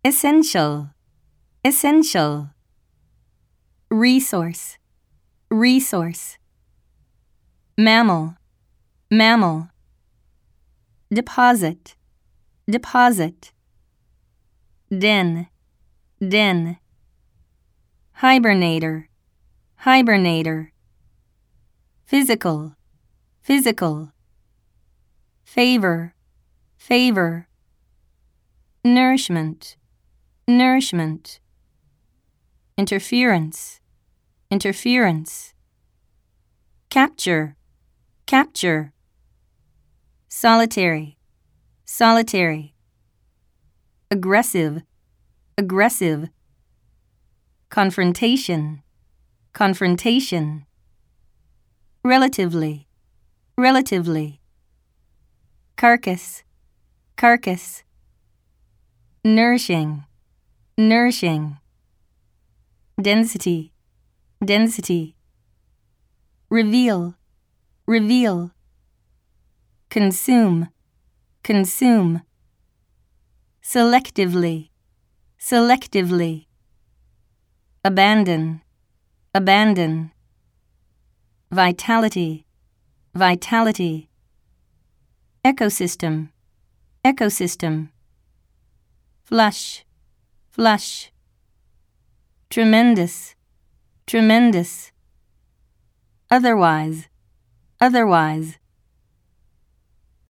essential, essential. Resource, resource. Mammal, mammal. Deposit, deposit. Den, den. Hibernator, hibernator. Physical, physical. Favor, favor. Nourishment, nourishment. Interference, interference. Capture, capture. Solitary, solitary. Aggressive, aggressive. Confrontation, confrontation. Relatively, relatively. Carcass, carcass. Nourishing, nourishing. Density, density. Reveal, reveal. Consume, consume. Selectively, selectively. Abandon, abandon. Vitality, vitality. Ecosystem, ecosystem. Flush, flush. Tremendous, tremendous. Otherwise, otherwise.